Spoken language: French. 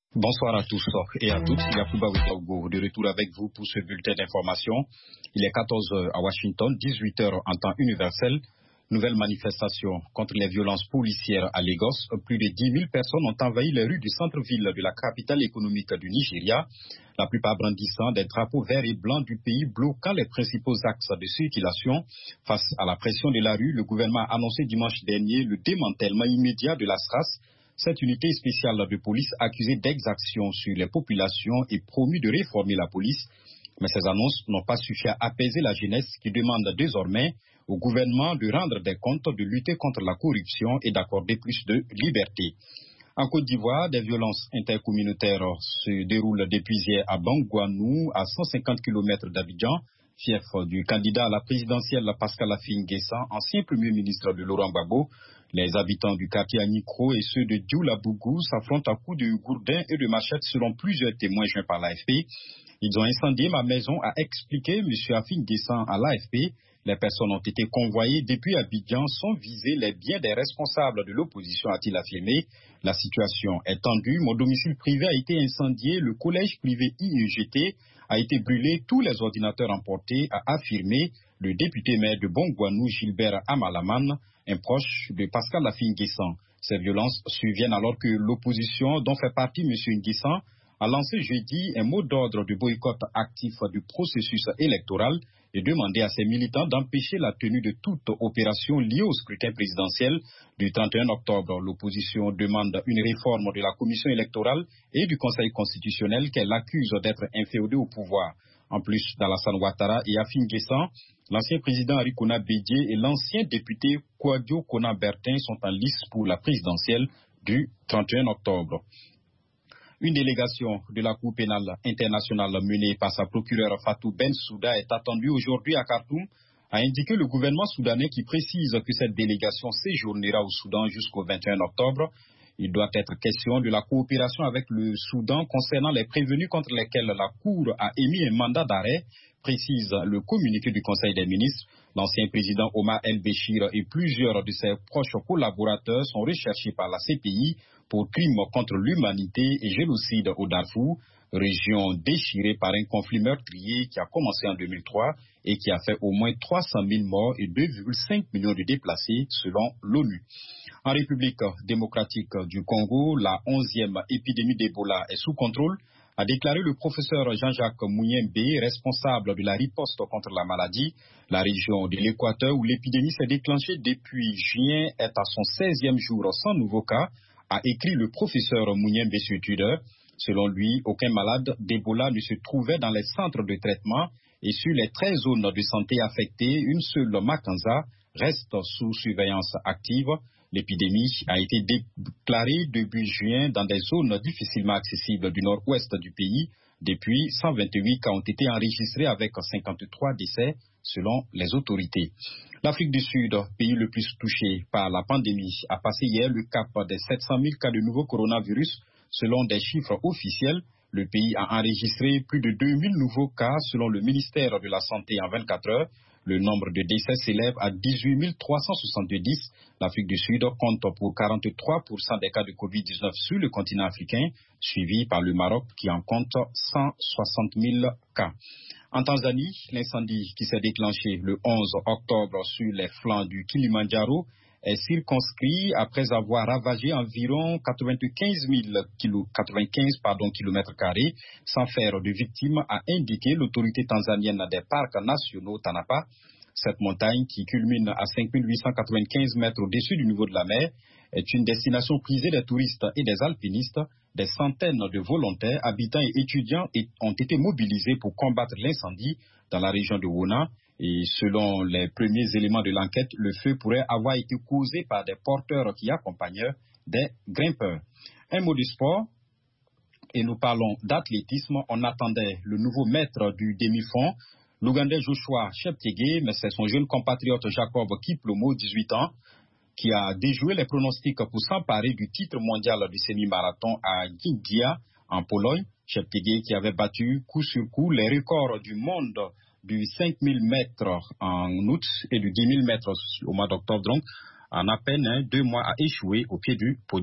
Bonsoir à tous et à toutes. Yacouba Ouedraogo de retour avec vous pour ce bulletin d'information. Il est 14h à Washington, 18h en temps universel. Nouvelle manifestation contre les violences policières à Lagos. Plus de 10 000 personnes ont envahi les rues du centre-ville de la capitale économique du Nigeria, la plupart brandissant des drapeaux verts et blancs du pays, bloquant les principaux axes de circulation. Face à la pression de la rue, le gouvernement a annoncé dimanche dernier le démantèlement immédiat de la SRAS, cette unité spéciale de police accusée d'exactions sur les populations et promis de réformer la police. Mais ces annonces n'ont pas suffi à apaiser la jeunesse qui demande désormais au gouvernement de rendre des comptes, de lutter contre la corruption et d'accorder plus de liberté. En Côte d'Ivoire, des violences intercommunautaires se déroulent depuis hier à Bangouanou, à 150 km d'Abidjan, fief du candidat à la présidentielle Pascal Affi N'Guessan, ancien premier ministre de Laurent Gbagbo. Les habitants du quartier Anikro et ceux de Dioulabougou s'affrontent à coups de gourdins et de machettes selon plusieurs témoins joints par l'AFP. Ils ont incendié ma maison, a expliqué M. Affi N'Guessan à l'AFP. Les personnes ont été convoyées depuis Abidjan, sont visés les biens des responsables de l'opposition, a-t-il affirmé. La situation est tendue. Mon domicile privé a été incendié. Le collège privé IEGT a été brûlé. Tous les ordinateurs emportés, a affirmé le député maire de Bangouanou, Gilbert Amalaman, un proche de Pascal Affi N'Guessan. Ces violences surviennent alors que l'opposition, dont fait partie M. N'Guessan, a lancé jeudi un mot d'ordre de boycott actif du processus électoral et demandé à ses militants d'empêcher la tenue de toute opération liée au scrutin présidentiel du 31 octobre. L'opposition demande une réforme de la commission électorale et du Conseil constitutionnel qu'elle accuse d'être inféodée au pouvoir. En plus d'Alassane Ouattara et Affi N'Guessan, l'ancien président Arikona Bédié et l'ancien député Kouadio Kona Bertin sont en lice pour la présidentielle du 31 octobre. Une délégation de la Cour pénale internationale menée par sa procureure Fatou Bensouda est attendue aujourd'hui à Khartoum, a indiqué le gouvernement soudanais qui précise que cette délégation séjournera au Soudan jusqu'au 21 octobre. Il doit être question de la coopération avec le Soudan concernant les prévenus contre lesquels la Cour a émis un mandat d'arrêt, précise le communiqué du Conseil des ministres. L'ancien président Omar El-Béchir et plusieurs de ses proches collaborateurs sont recherchés par la CPI pour crimes contre l'humanité et génocide au Darfour, région déchirée par un conflit meurtrier qui a commencé en 2003 et qui a fait au moins 300 000 morts et 2,5 millions de déplacés selon l'ONU. En République démocratique du Congo, la 11e épidémie d'Ebola est sous contrôle, a déclaré le professeur Jean-Jacques Mouyembe, responsable de la riposte contre la maladie. La région de l'Équateur où l'épidémie s'est déclenchée depuis juin est à son 16e jour sans nouveau cas, a écrit le professeur Mouyembe sur Twitter. Selon lui, aucun malade d'Ebola ne se trouvait dans les centres de traitement et sur les 13 zones de santé affectées, une seule Makanza reste sous surveillance active. L'épidémie a été déclarée début juin dans des zones difficilement accessibles du nord-ouest du pays. Depuis, 128 cas ont été enregistrés avec 53 décès selon les autorités. L'Afrique du Sud, pays le plus touché par la pandémie, a passé hier le cap des 700 000 cas de nouveau coronavirus. Selon des chiffres officiels, le pays a enregistré plus de 2000 nouveaux cas selon le ministère de la Santé en 24 heures. Le nombre de décès s'élève à 18 370. L'Afrique du Sud compte pour 43% des cas de Covid-19 sur le continent africain, suivi par le Maroc qui en compte 160 000 cas. En Tanzanie, l'incendie qui s'est déclenché le 11 octobre sur les flancs du Kilimandjaro est circonscrit après avoir ravagé environ 95 km² sans faire de victimes, a indiqué l'autorité tanzanienne des parcs nationaux TANAPA. Cette montagne, qui culmine à 5895 mètres au-dessus du niveau de la mer, est une destination prisée des touristes et des alpinistes. Des centaines de volontaires, habitants et étudiants ont été mobilisés pour combattre l'incendie dans la région de Wona. Et selon les premiers éléments de l'enquête, le feu pourrait avoir été causé par des porteurs qui accompagnaient des grimpeurs. Un mot du sport, et nous parlons d'athlétisme. On attendait le nouveau maître du demi-fond, l'Ougandais Joshua Cheptegei, mais c'est son jeune compatriote Jacob Kiplomo, 18 ans, qui a déjoué les pronostics pour s'emparer du titre mondial du semi-marathon à Gindia, en Pologne. Cheptegei qui avait battu coup sur coup les records du monde du 5000 mètres en août et du 10 000 mètres au mois d'octobre, donc en à peine 2 mois a échoué au pied du podium.